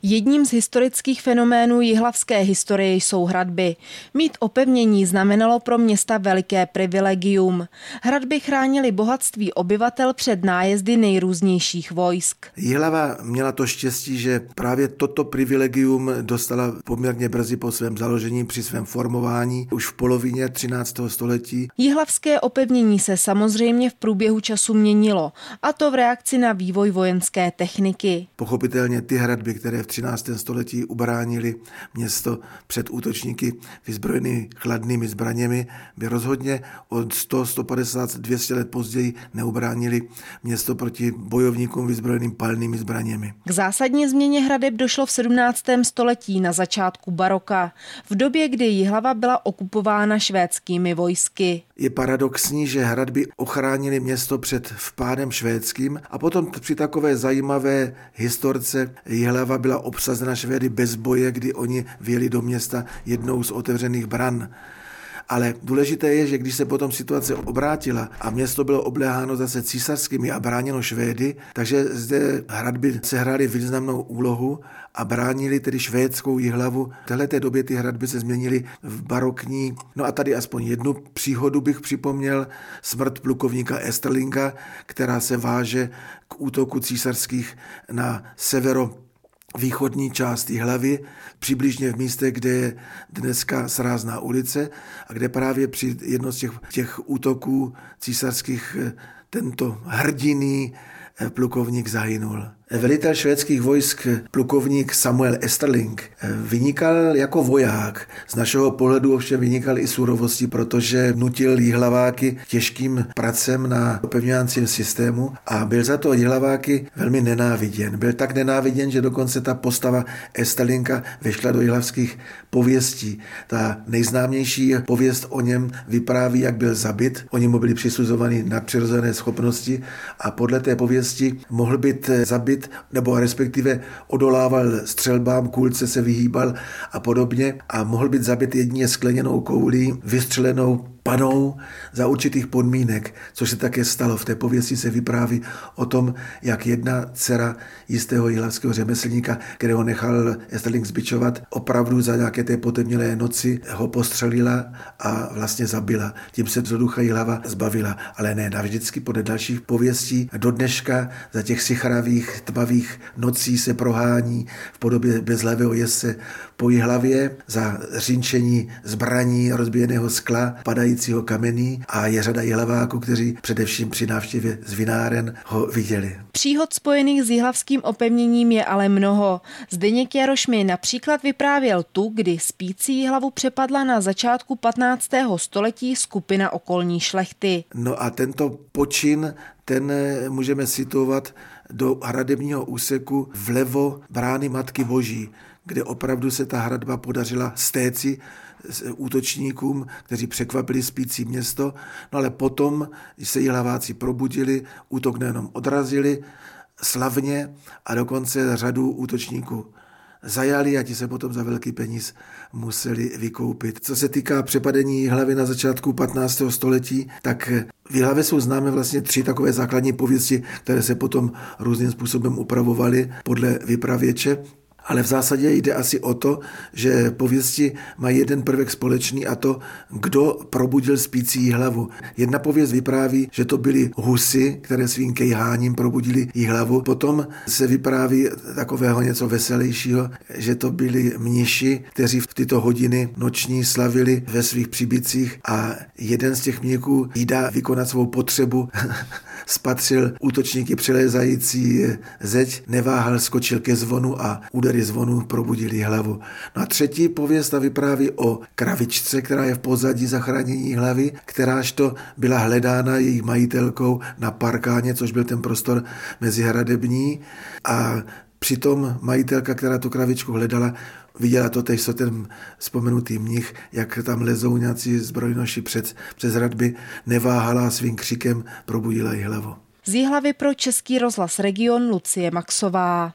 Jedním z historických fenoménů jihlavské historie jsou hradby. Mít opevnění znamenalo pro města veliké privilegium. Hradby chránily bohatství obyvatel před nájezdy nejrůznějších vojsk. Jihlava měla to štěstí, že právě toto privilegium dostala poměrně brzy po svém založení při svém formování už v polovině 13. století. Jihlavské opevnění se samozřejmě v průběhu času měnilo, a to v reakci na vývoj vojenské techniky. Pochopitelně ty hradby, které v 13. století ubránili město před útočníky vyzbrojenými chladnými zbraněmi, by rozhodně od 100, 150, 200 let později neubránili město proti bojovníkům vyzbrojeným palnými zbraněmi. K zásadní změně hradeb došlo v 17. století na začátku baroka, v době, kdy Jihlava byla okupována švédskými vojsky. Je paradoxní, že hradby ochránily město před vpádem švédským a potom při takové zajímavé historce Jihlava byla obsazena Švédy bez boje, kdy oni vjeli do města jednou z otevřených bran. Ale důležité je, že když se potom situace obrátila a město bylo obléháno zase císařskými a bráněno Švédy, takže zde hradby sehrály významnou úlohu a bránili tedy švédskou Jihlavu. V téhleté době ty hradby se změnily v barokní. No a tady aspoň jednu příhodu bych připomněl, smrt plukovníka Esterlinga, která se váže k útoku císařských na severovýchodní část Jihlavy, přibližně v místě, kde je dneska Srázná ulice a kde právě při jednom z těch útoků císařských tento hrdinný plukovník zahynul. Velitel švédských vojsk, plukovník Samuel Esterling, vynikal jako voják. Z našeho pohledu ovšem vynikal i surovostí, protože nutil Jihlaváky těžkým pracem na opevňovacím systému a byl za to Jihlaváky velmi nenáviděn. Byl tak nenáviděn, že dokonce ta postava Esterlinga vešla do jihlavských pověstí. Ta nejznámější pověst o něm vypráví, jak byl zabit. Oni mu byli přisuzovány nadpřirozené schopnosti a podle té pověsti mohl být zabit nebo respektive odolával střelbám, kulce se vyhýbal a podobně a mohl být zabit jedině skleněnou koulí, vystřelenou panou za určitých podmínek, což se také stalo. V té pověsti se vypráví o tom, jak jedna dcera jistého jihlavského řemeslníka, kterého nechal Esterling zbičovat, opravdu za nějaké té potemnělé noci ho postřelila a vlastně zabila. Tím se do ducha Jihlava zbavila. Ale ne navždycky, podle dalších pověstí do dneška za těch sichravých, tmavých nocí se prohání v podobě bezhlavého jezdce po Jihlavě za řinčení zbraní, rozbíjeného skla, padajícího kamení a je řada jihlaváků, kteří především při návštěvě z vináren ho viděli. Příhod spojených s jihlavským opevněním je ale mnoho. Zdeněk Jaroš mi například vyprávěl tu, kdy spící Jihlavu přepadla na začátku 15. století skupina okolní šlechty. No a tento počin, ten můžeme situovat do hradebního úseku vlevo brány Matky Boží, kde opravdu se ta hradba podařila stéci útočníkům, kteří překvapili spící město, no ale potom se Jihlaváci probudili, útok nejenom odrazili slavně a dokonce řadu útočníků zajali a ti se potom za velký peníz museli vykoupit. Co se týká přepadení Jihlavy na začátku 15. století, tak v Jihlavě jsou známé vlastně 3 takové základní pověsti, které se potom různým způsobem upravovaly podle vypravěče. Ale v zásadě jde asi o to, že pověsti mají jeden prvek společný a to, kdo probudil spící Jihlavu. Jedna pověst vypráví, že to byly husy, které svým kejháním probudili Jihlavu. Potom se vypráví takového něco veselějšího, že to byli mniši, kteří v tyto hodiny noční slavili ve svých příbytcích a jeden z těch mníků jídá vykonat svou potřebu, spatřil útočníky přelézající zeď, neváhal, skočil ke zvonu a údery zvonu probudili Jihlavu. No a třetí pověst vypráví o kravičce, která je v pozadí zachránění Jihlavy, kteráž to byla hledána její majitelkou na parkáně, což byl ten prostor mezi hradební a přitom majitelka, která tu kravičku hledala, viděla to tež, co ten vzpomenutý mnich, jak tam lezou nějací zbrojnoši přes hradby, neváhala a svým křikem probudila Jihlavu. Z Jihlavy pro Český rozhlas Region Lucie Maxová.